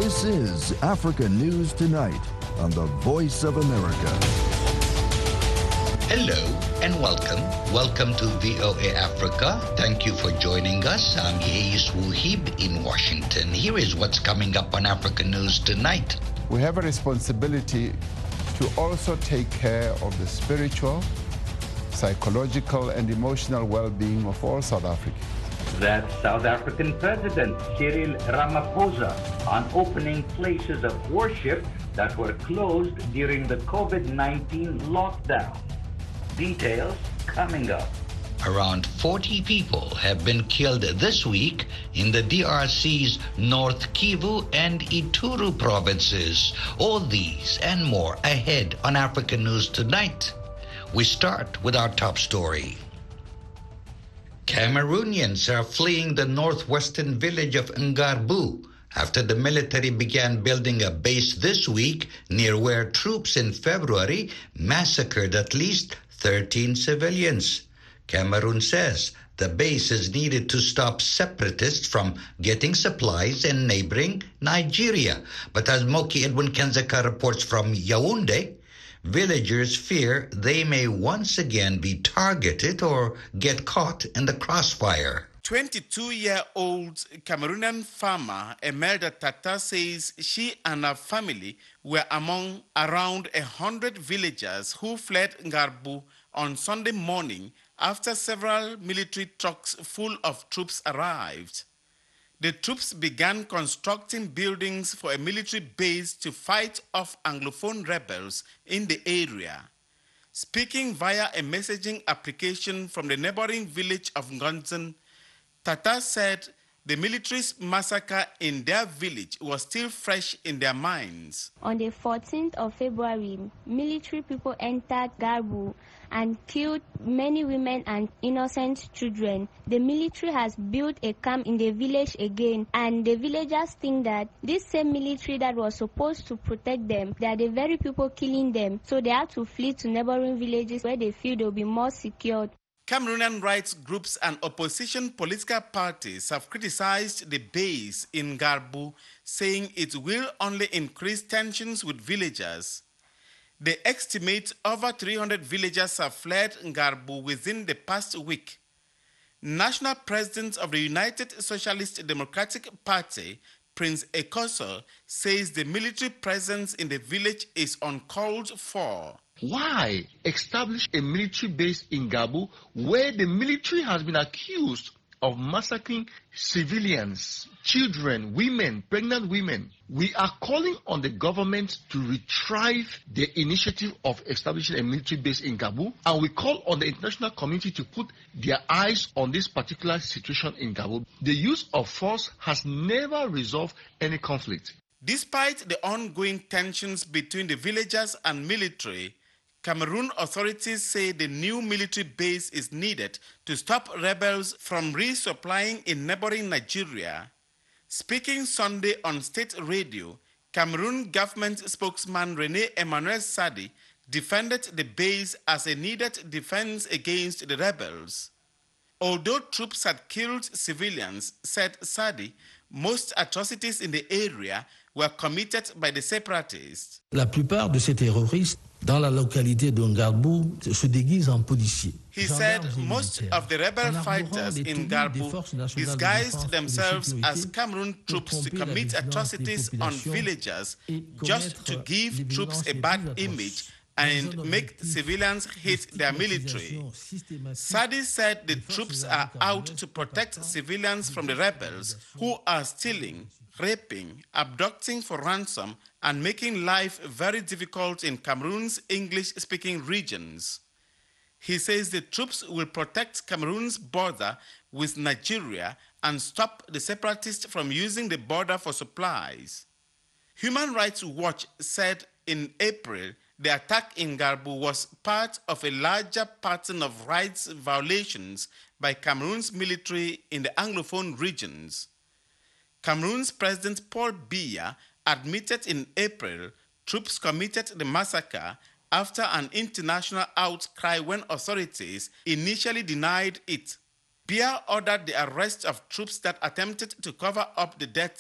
This is Africa News Tonight on the Voice of America. Hello and welcome. Welcome to VOA Africa. Thank you for joining us. I'm Yeis Wuhib in Washington. Here is what's coming up on Africa News Tonight. We have a responsibility to also take care of the spiritual, psychological, and emotional well-being of all South Africans. That South African President Cyril Ramaphosa on opening places of worship that were closed during the COVID-19 lockdown. Details coming up. Around 40 people have been killed this week in the DRC's North Kivu and Ituri provinces. All these and more ahead on Africa News Tonight. We start with our top story. Cameroonians are fleeing the northwestern village of Ngarbu after the military began building a base this week near where troops in February massacred at least 13 civilians. Cameroon says the base is needed to stop separatists from getting supplies in neighboring Nigeria. But as Moki Edwin Kenzeka reports from Yaoundé, villagers fear they may once again be targeted or get caught in the crossfire. 22-year-old Cameroonian farmer Emelda Tata says she and her family were among around 100 villagers who fled Ngarbu on Sunday morning after several military trucks full of troops arrived. The troops began constructing buildings for a military base to fight off Anglophone rebels in the area. Speaking via a messaging application from the neighboring village of Ngonzen, Tata said the military's massacre in their village was still fresh in their minds. On the 14th of February, military people entered Garbu and killed many women and innocent children. The military has built a camp in the village again, and the villagers think that this same military that was supposed to protect them, they are the very people killing them, so they have to flee to neighboring villages where they feel they'll be more secure. Cameroonian rights groups and opposition political parties have criticized the base in Garbu, saying it will only increase tensions with villagers. They estimate over 300 villagers have fled Garbu within the past week. National President of the United Socialist Democratic Party, Prince Ekoso, says the military presence in the village is uncalled for. Why establish a military base in Gabu where the military has been accused of massacring civilians, children, women, pregnant women? We are calling on the government to retrieve the initiative of establishing a military base in Gabu, and we call on the international community to put their eyes on this particular situation in Gabu. The use of force has never resolved any conflict. Despite the ongoing tensions between the villagers and military, Cameroon authorities say the new military base is needed to stop rebels from resupplying in neighboring Nigeria. Speaking Sunday on state radio, Cameroon government spokesman René Emmanuel Sadi defended the base as a needed defense against the rebels. Although troops had killed civilians, said Sadi, most atrocities in the area were committed by the separatists. La plupart de ces terroristes dans la localité de Ngarbu se déguisent en policiers. He said most of the rebel fighters in Garbu disguised themselves as Cameroon troops to commit atrocities on villagers just to give troops a bad image and make civilians hate their military. Sadi said the troops are out to protect civilians from the rebels who are stealing, raping, abducting for ransom, and making life very difficult in Cameroon's English-speaking regions. He says the troops will protect Cameroon's border with Nigeria and stop the separatists from using the border for supplies. Human Rights Watch said in April the attack in Garbu was part of a larger pattern of rights violations by Cameroon's military in the Anglophone regions. Cameroon's President Paul Biya admitted in April troops committed the massacre after an international outcry when authorities initially denied it. Biya ordered the arrest of troops that attempted to cover up the deaths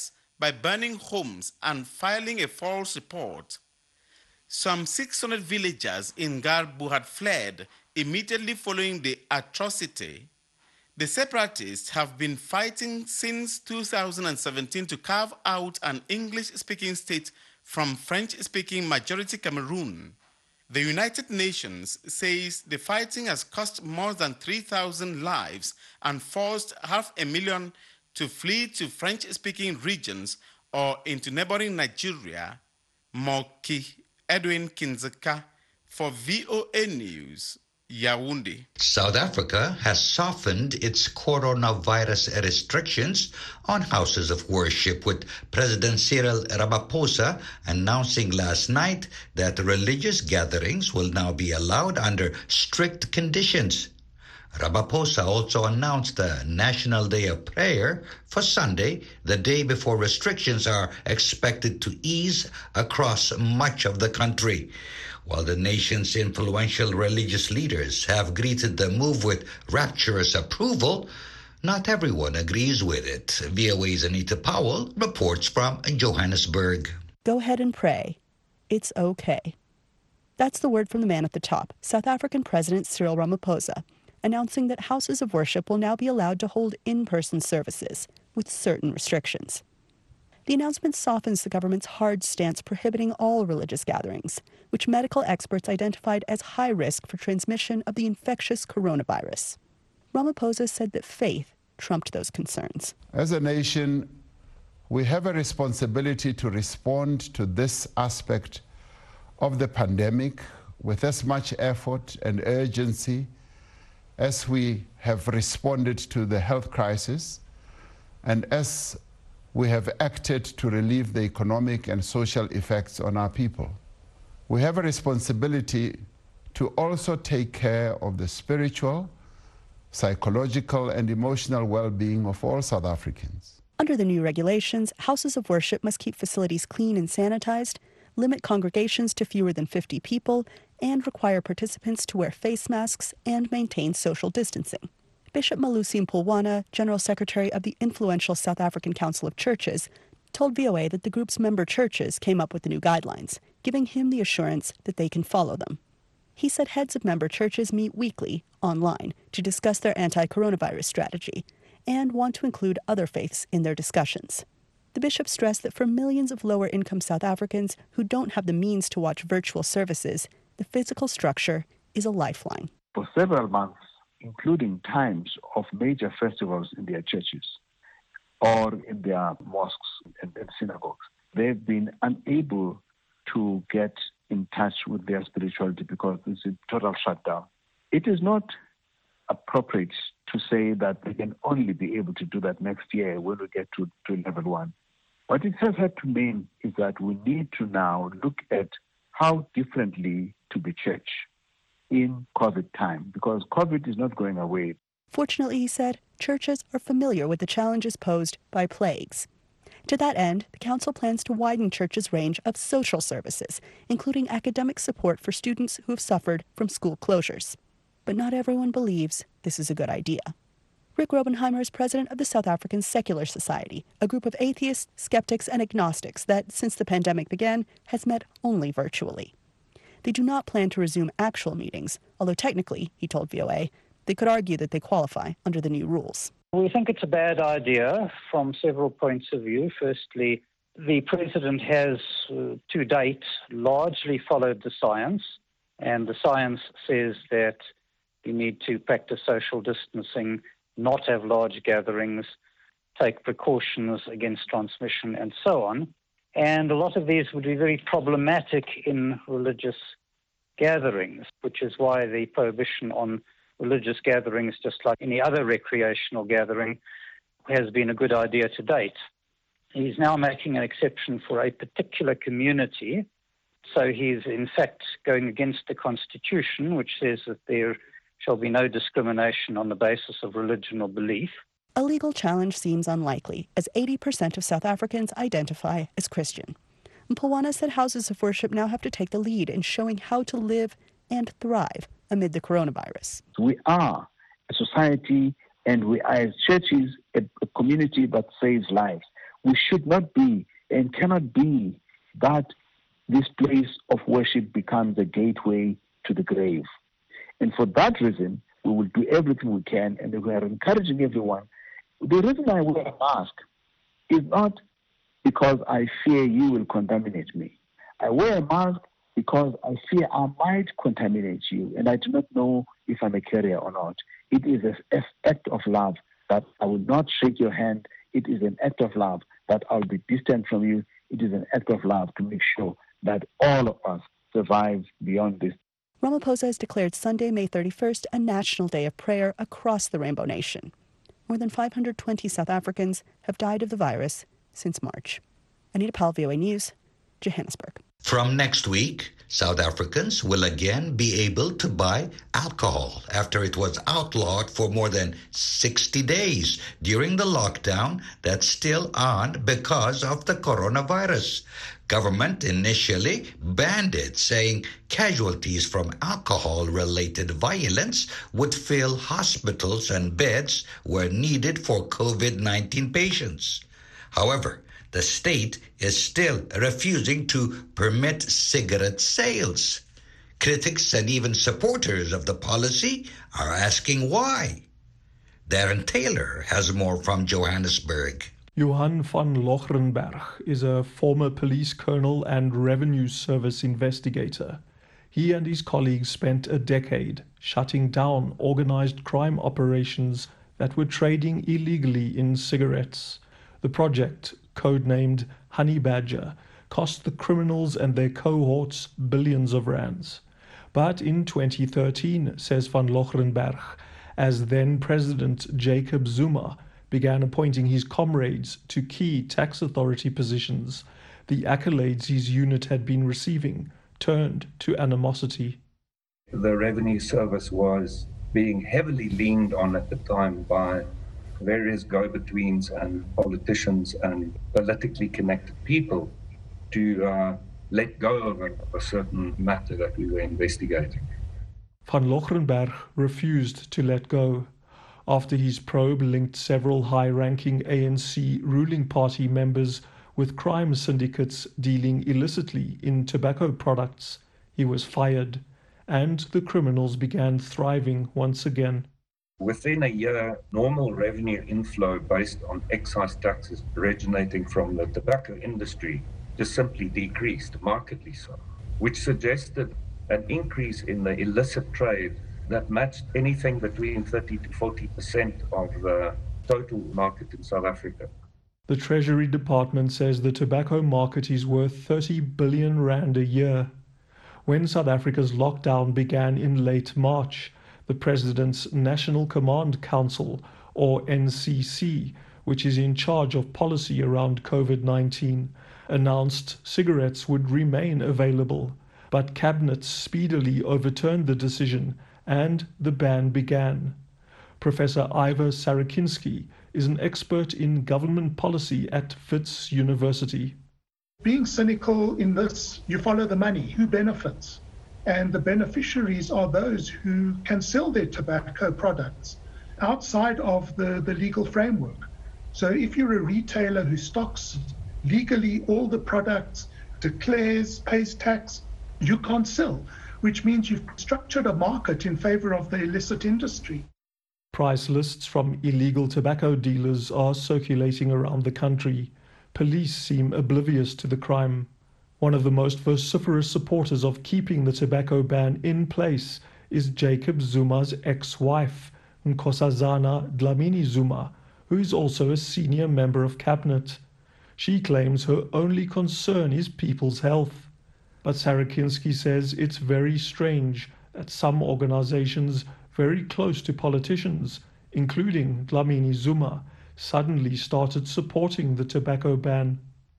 by burning homes and filing a false report. Some 600 villagers in Garbu had fled immediately following the atrocity. The separatists have been fighting since 2017 to carve out an English-speaking state from French-speaking majority Cameroon. The United Nations says the fighting has cost more than 3,000 lives and forced 500,000 to flee to French-speaking regions or into neighboring Nigeria. Moki Edwin Kinzeka for VOA News, Yaoundé. South Africa has softened its coronavirus restrictions on houses of worship, with President Cyril Ramaphosa announcing last night that religious gatherings will now be allowed under strict conditions. Ramaphosa also announced a National Day of Prayer for Sunday, the day before restrictions are expected to ease across much of the country. While the nation's influential religious leaders have greeted the move with rapturous approval, not everyone agrees with it. VOA's Anita Powell reports from Johannesburg. Go ahead and pray. It's okay. That's the word from the man at the top, South African President Cyril Ramaphosa, announcing that houses of worship will now be allowed to hold in-person services with certain restrictions. The announcement softens the government's hard stance prohibiting all religious gatherings, which medical experts identified as high risk for transmission of the infectious coronavirus. Ramaphosa said that faith trumped those concerns. As a nation, we have a responsibility to respond to this aspect of the pandemic with as much effort and urgency as we have responded to the health crisis and as we have acted to relieve the economic and social effects on our people. We have a responsibility to also take care of the spiritual, psychological, and emotional well-being of all South Africans. Under the new regulations, houses of worship must keep facilities clean and sanitized, limit congregations to fewer than 50 people, and require participants to wear face masks and maintain social distancing. Bishop Malusi Mpumlwana, General Secretary of the influential South African Council of Churches, told VOA that the group's member churches came up with the new guidelines, giving him the assurance that they can follow them. He said heads of member churches meet weekly, online, to discuss their anti-coronavirus strategy and want to include other faiths in their discussions. The bishop stressed that for millions of lower-income South Africans who don't have the means to watch virtual services, the physical structure is a lifeline. For several months, including times of major festivals in their churches or in their mosques and synagogues, they've been unable to get in touch with their spirituality because it's a total shutdown. It is not appropriate to say that they can only be able to do that next year when we get to level 1. What it has had to mean is that we need to now look at how differently to be church in COVID time, because COVID is not going away. Fortunately, he said, churches are familiar with the challenges posed by plagues. To that end, the council plans to widen churches' range of social services, including academic support for students who have suffered from school closures. But not everyone believes this is a good idea. Rick Robenheimer is president of the South African Secular Society, a group of atheists, skeptics, and agnostics that, since the pandemic began, has met only virtually. They do not plan to resume actual meetings, although technically, he told VOA, they could argue that they qualify under the new rules. We think it's a bad idea from several points of view. Firstly, the president has, to date, largely followed the science, and the science says that you need to practice social distancing, not have large gatherings, take precautions against transmission, and so on. And a lot of these would be very problematic in religious gatherings, which is why the prohibition on religious gatherings, just like any other recreational gathering, has been a good idea to date. He's now making an exception for a particular community. So he's in fact going against the Constitution, which says that there shall be no discrimination on the basis of religion or belief. A legal challenge seems unlikely, as 80% of South Africans identify as Christian. Mpumlwana said houses of worship now have to take the lead in showing how to live and thrive amid the coronavirus. We are a society and we are as churches a community that saves lives. we should not be and cannot be that this place of worship becomes a gateway to the grave. And for that reason, we will do everything we can, and we are encouraging everyone. The reason I wear a mask is not because I fear you will contaminate me. I wear a mask because I fear I might contaminate you, and I do not know if I'm a carrier or not. It is an act of love that I will not shake your hand. It is an act of love that I'll be distant from you. It is an act of love to make sure that all of us survive beyond this. Ramaphosa has declared Sunday, May 31st, a national day of prayer across the Rainbow Nation. More than 520 South Africans have died of the virus since March. Anita Powell, VOA News, Johannesburg. From next week, South Africans will again be able to buy alcohol after it was outlawed for more than 60 days during the lockdown that's still on because of the coronavirus. Government initially banned it, saying casualties from alcohol-related violence would fill hospitals and beds were needed for COVID-19 patients. However, the state is still refusing to permit cigarette sales. Critics and even supporters of the policy are asking why. Darren Taylor has more from Johannesburg. Johan van Logrenberg is a former police colonel and revenue service investigator. He and his colleagues spent a decade shutting down organized crime operations that were trading illegally in cigarettes. The project, codenamed Honey Badger, cost the criminals and their cohorts billions of rands. But in 2013, says van Logrenberg, as then President Jacob Zuma began appointing his comrades to key tax authority positions, the accolades his unit had been receiving turned to animosity. The revenue service was being heavily leaned on at the time by various go-betweens and politicians and politically connected people to let go of a certain matter that we were investigating. Van Logrenberg refused to let go. After his probe linked several high-ranking ANC ruling party members with crime syndicates dealing illicitly in tobacco products, he was fired, and the criminals began thriving once again. Within a year, normal revenue inflow based on excise taxes originating from the tobacco industry just simply decreased, markedly so, which suggested an increase in the illicit trade that matched anything between 30 to 40% of the total market in South Africa. The Treasury Department says the tobacco market is worth 30 billion rand a year. When South Africa's lockdown began in late March, the President's National Command Council, or NCC, which is in charge of policy around COVID-19, announced cigarettes would remain available, but Cabinet speedily overturned the decision and the ban began. Professor Ivor Sarakinski is an expert in government policy at Wits University. Being cynical in this, you follow the money. Who benefits? And the beneficiaries are those who can sell their tobacco products outside of the legal framework. So if you're a retailer who stocks legally all the products, declares, pays tax, you can't sell, which means you've structured a market in favor of the illicit industry. Price lists from illegal tobacco dealers are circulating around the country. Police seem oblivious to the crime. One of the most vociferous supporters of keeping the tobacco ban in place is Jacob Zuma's ex-wife, Nkosazana Dlamini Zuma, who is also a senior member of cabinet. She claims her only concern is people's health. But Sarakinski says it's very strange that some organizations very close to politicians, including Dlamini Zuma, suddenly started supporting the tobacco ban.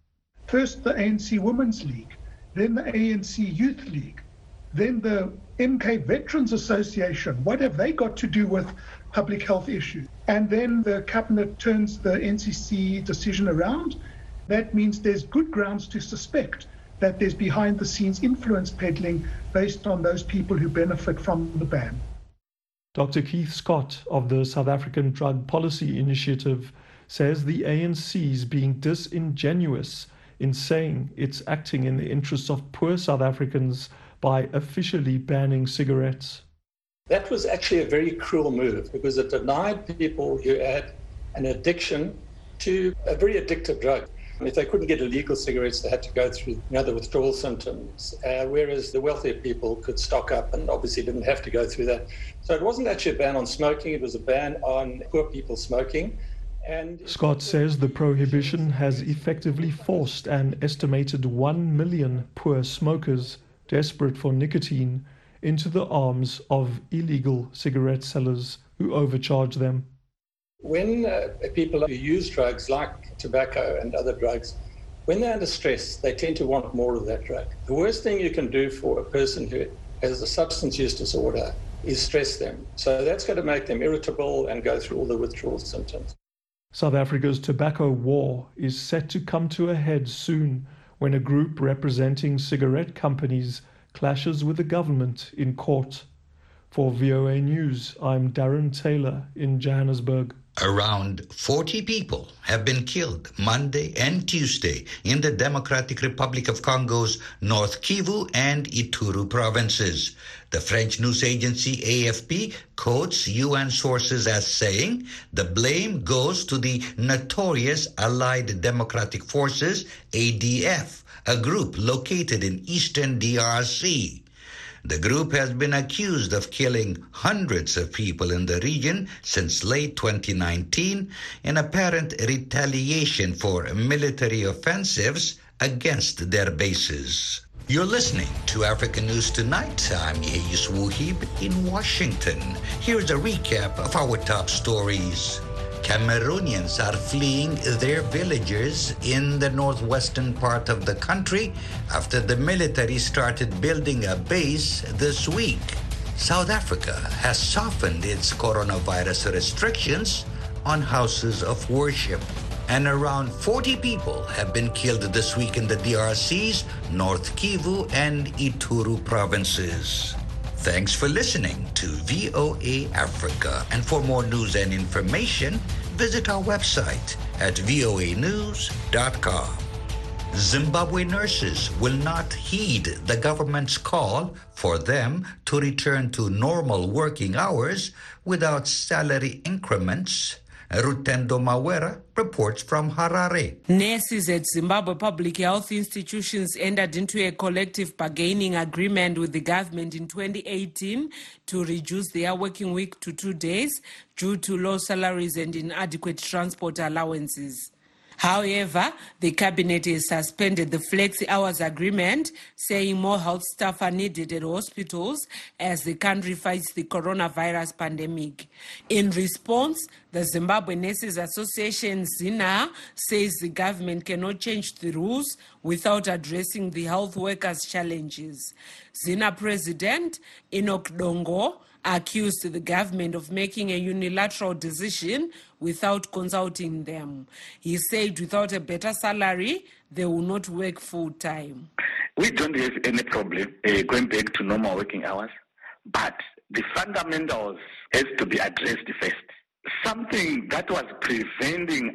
First the ANC Women's League, then the ANC Youth League, then the MK Veterans Association. What have they got to do with public health issues? And then the cabinet turns the NCC decision around. That means there's good grounds to suspect that there's behind-the-scenes influence peddling based on those people who benefit from the ban. Dr. Keith Scott of the South African Drug Policy Initiative says the ANC is being disingenuous in saying it's acting in the interests of poor South Africans by officially banning cigarettes. That was actually a very cruel move because it denied people who had an addiction to a very addictive drug. If they couldn't get illegal cigarettes, they had to go through the withdrawal symptoms, whereas the wealthier people could stock up and obviously didn't have to go through that. So it wasn't actually a ban on smoking, it was a ban on poor people smoking. And Scott says the prohibition has effectively forced an estimated 1 million poor smokers desperate for nicotine into the arms of illegal cigarette sellers who overcharge them. When people who use drugs like tobacco and other drugs, when they're under stress, they tend to want more of that drug. The worst thing you can do for a person who has a substance use disorder is stress them. So that's going to make them irritable and go through all the withdrawal symptoms. South Africa's tobacco war is set to come to a head soon when a group representing cigarette companies clashes with the government in court. For VOA News, I'm Darren Taylor in Johannesburg. Around 40 people have been killed Monday and Tuesday in the Democratic Republic of Congo's North Kivu and Ituri provinces. The French news agency AFP quotes UN sources as saying the blame goes to the notorious Allied Democratic Forces, ADF, a group located in eastern DRC. The group has been accused of killing hundreds of people in the region since late 2019 in apparent retaliation for military offensives against their bases. You're listening to African News Tonight. I'm Yeis Wuhib in Washington. Here's a recap of our top stories. Cameroonians are fleeing their villages in the northwestern part of the country after the military started building a base this week. South Africa has softened its coronavirus restrictions on houses of worship. And around 40 people have been killed this week in the DRC's North Kivu and Ituri provinces. Thanks for listening to VOA Africa. And for more news and information, visit our website at voanews.com. Zimbabwe nurses will not heed the government's call for them to return to normal working hours without salary increments. Rutendo Mawera reports from Harare. Nurses at Zimbabwe public health institutions entered into a collective bargaining agreement with the government in 2018 to reduce their working week to 2 days due to low salaries and inadequate transport allowances. However, the cabinet has suspended the flexi hours agreement, saying more health staff are needed at hospitals as the country fights the coronavirus pandemic. In response, the Zimbabwe Nurses Association, ZINA, says the government cannot change the rules without addressing the health workers' challenges. ZINA President Enoch Dongo accused the government of making a unilateral decision without consulting them. He said without a better salary, they will not work full-time. We don't have any problem going back to normal working hours, but the fundamentals has to be addressed first. Something that was preventing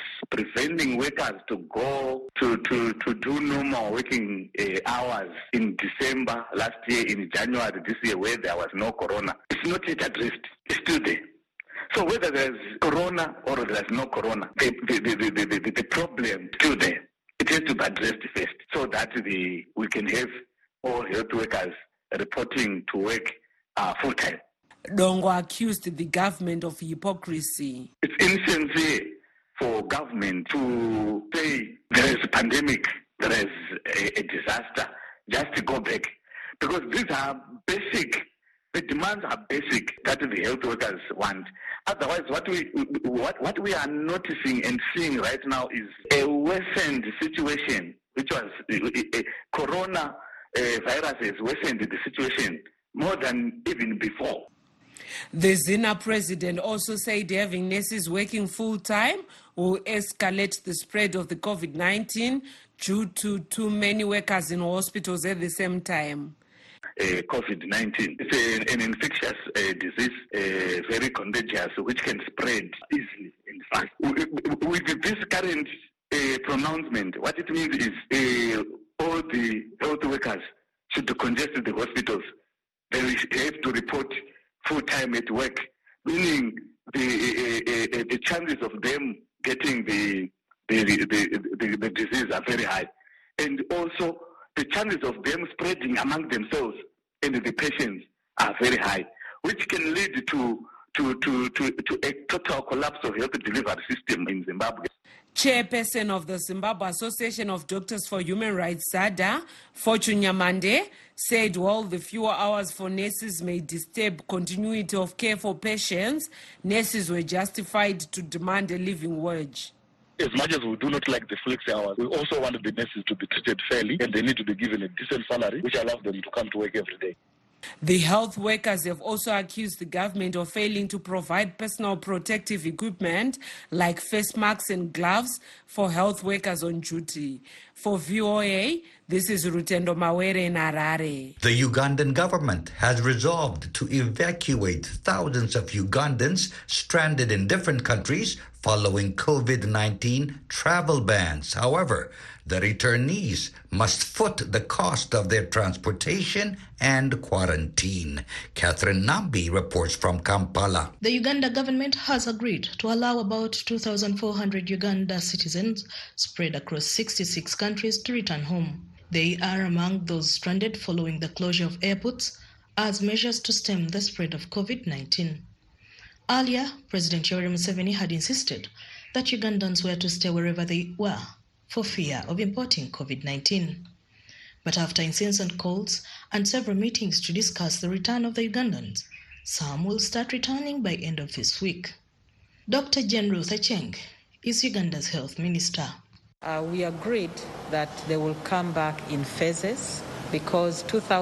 workers to go to do normal working hours in December last year, in January this year, where there was no corona, it's not yet addressed. It's still there. So whether there's corona or there's no corona, the problem is still there. It has to be addressed first, so that we can have all health workers reporting to work full time. Dongo accused the government of hypocrisy. It's insincere for government to say there is a pandemic, there is a disaster, just to go back. Because these are basic, the demands are basic that the health workers want. Otherwise, what we are noticing and seeing right now is a worsened situation, which was corona virus has worsened the situation more than even before. The ZINA president also said having nurses working full-time will escalate the spread of the COVID-19 due to too many workers in hospitals at the same time. COVID-19. It's an infectious disease, very contagious, which can spread easily and fast. With this current pronouncement, what it means is all the health workers should congest the hospitals. They have to report full time at work, meaning the chances of them getting the disease are very high, and also the chances of them spreading among themselves and the patients are very high, which can lead to a total collapse of health delivery system in Zimbabwe. Chairperson of the Zimbabwe Association of Doctors for Human Rights, ZADA, Fortune Nyamande, said while the fewer hours for nurses may disturb continuity of care for patients, nurses were justified to demand a living wage. As much as we do not like the flexi hours, we also want the nurses to be treated fairly, and they need to be given a decent salary, which allows them to come to work every day. The health workers have also accused the government of failing to provide personal protective equipment like face masks and gloves for health workers on duty. For VOA, this is Rutendo Mawere in Harare. The Ugandan government has resolved to evacuate thousands of Ugandans stranded in different countries following COVID-19 travel bans. However, the returnees must foot the cost of their transportation and quarantine. Catherine Nambi reports from Kampala. The Uganda government has agreed to allow about 2,400 Uganda citizens spread across 66 countries to return home. They are among those stranded following the closure of airports as measures to stem the spread of COVID-19. Earlier, President Yoweri Museveni had insisted that Ugandans were to stay wherever they were for fear of importing COVID-19. But after incessant calls and several meetings to discuss the return of the Ugandans, some will start returning by end of this week. Dr. Jane Ruth Acheng is Uganda's health minister. We agreed that they will come back in phases because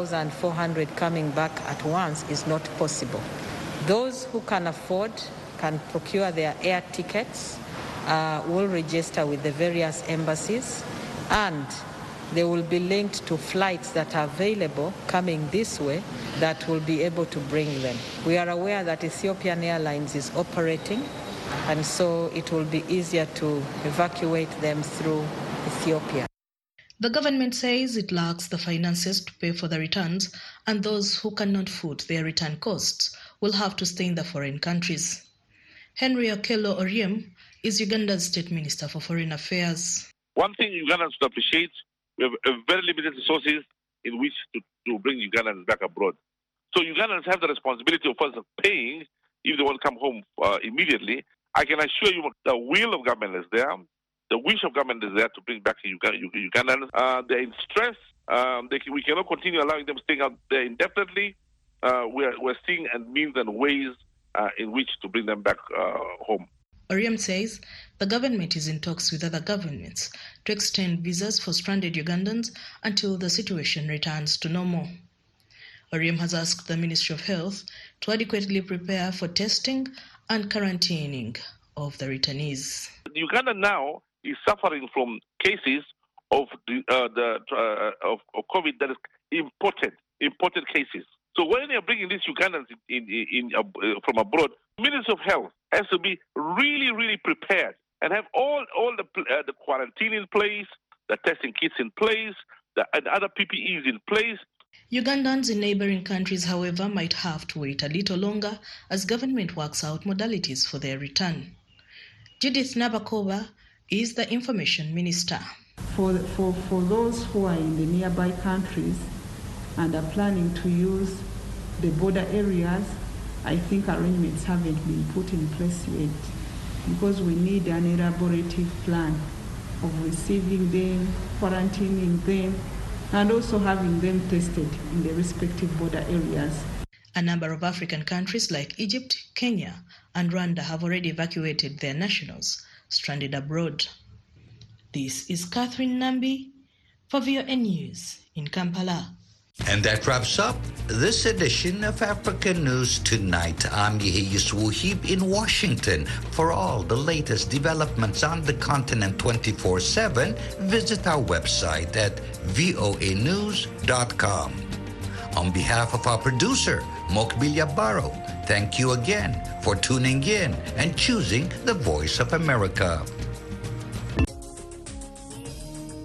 2,400 coming back at once is not possible. Those who can afford can procure their air tickets, will register with the various embassies, and they will be linked to flights that are available coming this way that will be able to bring them. We are aware that Ethiopian Airlines is operating, and so it will be easier to evacuate them through Ethiopia. The government says it lacks the finances to pay for the returns, and those who cannot foot their return costs will have to stay in the foreign countries. Henry Okello Oriem is Uganda's State Minister for Foreign Affairs. One thing Ugandans should appreciate, we have very limited resources in which to bring Ugandans back abroad. So Ugandans have the responsibility of first paying if they want to come home immediately. I can assure you the will of government is there. The wish of government is there to bring back Ugandans. They're in stress. We cannot continue allowing them staying out there indefinitely. We're seeing means and ways in which to bring them back home. Oriem says the government is in talks with other governments to extend visas for stranded Ugandans until the situation returns to normal. Oriem has asked the Ministry of Health to adequately prepare for testing and quarantining of the returnees. Uganda now is suffering from cases of COVID that is imported cases. So when you're bringing these Ugandans from abroad, the Ministry of Health has to be really, really prepared and have all the quarantine in place, the testing kits in place, and other PPEs in place. Ugandans in neighboring countries, however, might have to wait a little longer as government works out modalities for their return. Judith Nabakova is the Information Minister. For those who are in the nearby countries and are planning to use the border areas, I think arrangements haven't been put in place yet because we need an elaborative plan of receiving them, quarantining them, and also having them tested in the respective border areas. A number of African countries like Egypt, Kenya, and Rwanda have already evacuated their nationals stranded abroad. This is Catherine Nambi for VOA News in Kampala. And that wraps up this edition of African News Tonight. I'm Yehiyus Wuhib in Washington. For all the latest developments on the continent 24/7, visit our website at voanews.com. On behalf of our producer, Mokbilia Barrow, Thank you again for tuning in and choosing the Voice of America.